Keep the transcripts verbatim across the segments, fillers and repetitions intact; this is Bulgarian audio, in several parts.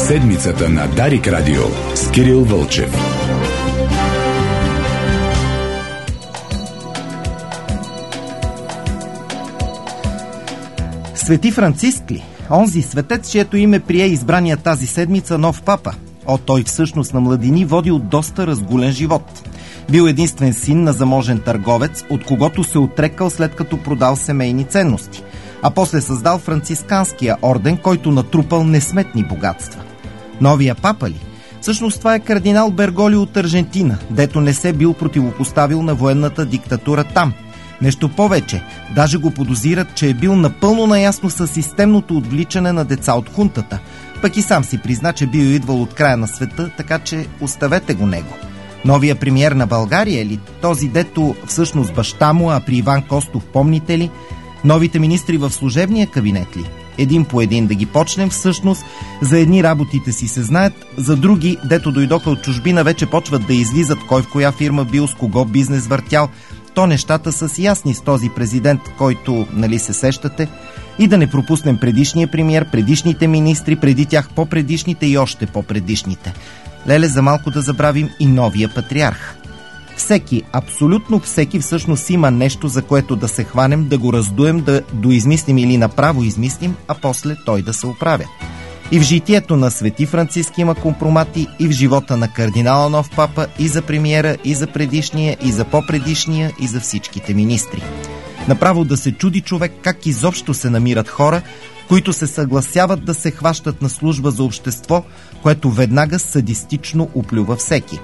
Седмицата на Дарик Радио с Кирил Вълчев. Свети Франциск ли? Онзи светец, чието име прие избрания тази седмица нов папа. О, той всъщност на младини водил доста разгулен живот. Бил единствен син на заможен търговец, от когото се отрекал след като продал семейни ценности, а после създал францисканския орден, който натрупал несметни богатства. Новия папа ли? Всъщност това е кардинал Берголи от Аржентина, дето не се бил противопоставил на военната диктатура там. Нещо повече, даже го подозират, че е бил напълно наясно с системното отвличане на деца от хунтата. Пък и сам си призна, че бил идвал от края на света, така че оставете го него. Новия премиер на България е ли? Този, дето всъщност баща му, а при Иван Костов помните ли? Новите министри в служебния кабинет ли? Един по един да ги почнем. Всъщност за едни работите си се знаят, за други, дето дойдоха от чужбина, вече почват да излизат кой в коя фирма бил, с кого бизнес въртял. То нещата са си ясни с този президент, който, нали се сещате? И да не пропуснем предишния премиер, предишните министри, преди тях по-предишните и още по-предишните. Леле, за малко да забравим и новия патриарх. Всеки, абсолютно всеки всъщност има нещо, за което да се хванем, да го раздуем, да доизмислим или направо измислим, а после той да се оправя. И в житието на Свети Франциск има компромати, и в живота на кардинала нов папа, и за премиера, и за предишния, и за по-предишния, и за всичките министри. Направо да се чуди човек как изобщо се намират хора, които се съгласяват да се хващат на служба за общество, което веднага садистично оплюва всеки.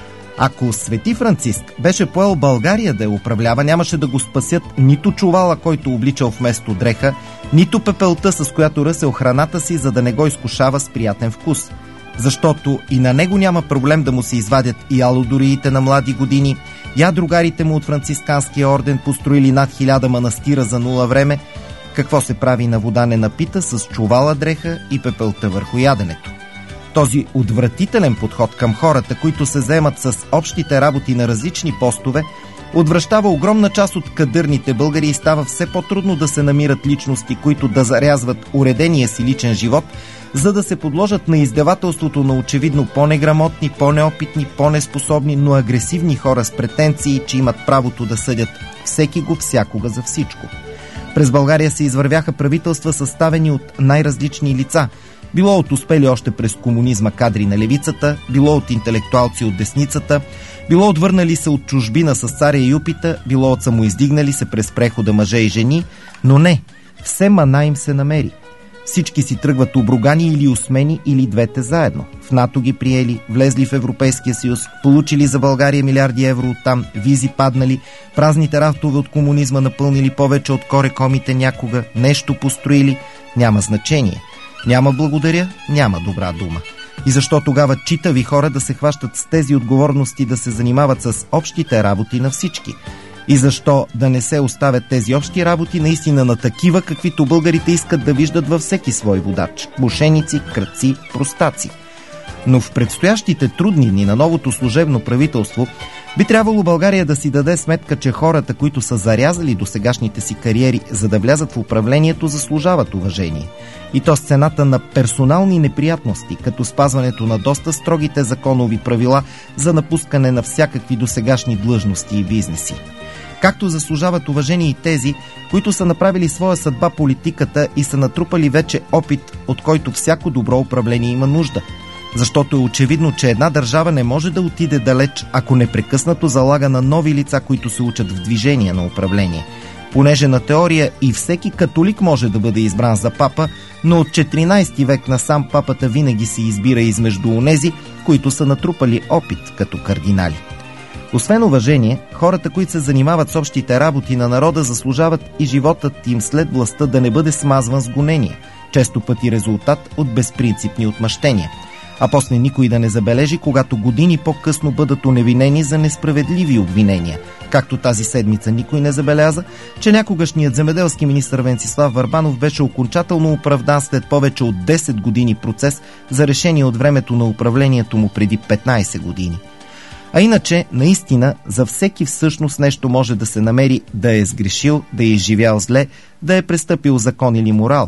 Ако Свети Франциск беше поел България да я управлява, нямаше да го спасят нито чувала, който обличал вместо дреха, нито пепелта, с която ръсел храната си, за да не го изкушава с приятен вкус. Защото и на него няма проблем да му се извадят и алодориите на млади години, я другарите му от францисканския орден построили над хиляда манастира за нула време. Какво се прави на вода не напита с чувала дреха и пепелта върху яденето? Този отвратителен подход към хората, които се заемат с общите работи на различни постове, отвращава огромна част от кадърните българи и става все по-трудно да се намират личности, които да зарязват уредения си личен живот, за да се подложат на издевателството на очевидно по-неграмотни, по-неопитни, по-неспособни, но агресивни хора с претенции, че имат правото да съдят всеки го всякога за всичко. През България се извървяха правителства, съставени от най-различни лица, било от успели още през комунизма кадри на левицата, било от интелектуалци от десницата, било отвърнали се от чужбина с царя Юпита, било от самоиздигнали се през прехода мъже и жени, но не, все мана им се намери. Всички си тръгват обругани или усмени, или двете заедно. В НАТО ги приели, влезли в Европейския съюз, получили за България милиарди евро оттам, визи паднали, празните рафтове от комунизма напълнили повече от корекомите някога, нещо построили, няма значение. Няма благодаря, няма добра дума. И защо тогава читави хора да се хващат с тези отговорности, да се занимават с общите работи на всички? И защо да не се оставят тези общи работи наистина на такива, каквито българите искат да виждат във всеки свой водач? Мошеници, крадци, простаци. Но в предстоящите трудни дни на новото служебно правителство би трябвало България да си даде сметка, че хората, които са зарязали досегашните си кариери, за да влязат в управлението, заслужават уважение. И то с цената на персонални неприятности, като спазването на доста строгите законови правила за напускане на всякакви досегашни длъжности и бизнеси. Както заслужават уважение и тези, които са направили своя съдба политиката и са натрупали вече опит, от който всяко добро управление има нужда. Защото е очевидно, че една държава не може да отиде далеч, ако непрекъснато залага на нови лица, които се учат в движение на управление. Понеже на теория и всеки католик може да бъде избран за папа, но от четиринайсети век насам папата винаги се избира измежду онези, които са натрупали опит като кардинали. Освен уважение, хората, които се занимават с общите работи на народа, заслужават и животът им след властта да не бъде смазван с гонения, често пъти резултат от безпринципни отмъщения. А после никой да не забележи, когато години по-късно бъдат оневинени за несправедливи обвинения. Както тази седмица никой не забеляза, че някогашният земеделски министър Венцислав Върбанов беше окончателно оправдан след повече от десет години процес за решение от времето на управлението му преди петнайсет години. А иначе, наистина, за всеки всъщност нещо може да се намери да е сгрешил, да е изживял зле, да е престъпил закон или морал.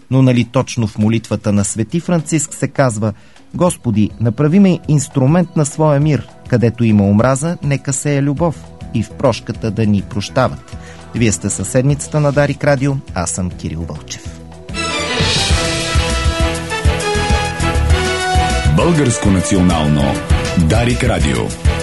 Но нали точно в молитвата на Свети Франциск се казва: Господи, направи ме инструмент на своя мир, където има омраза, нека сея любов и в прошката да ни прощават. Вие сте със седмицата на Дарик Радио, аз съм Кирил Вълчев. Българско национално Дарик Радио.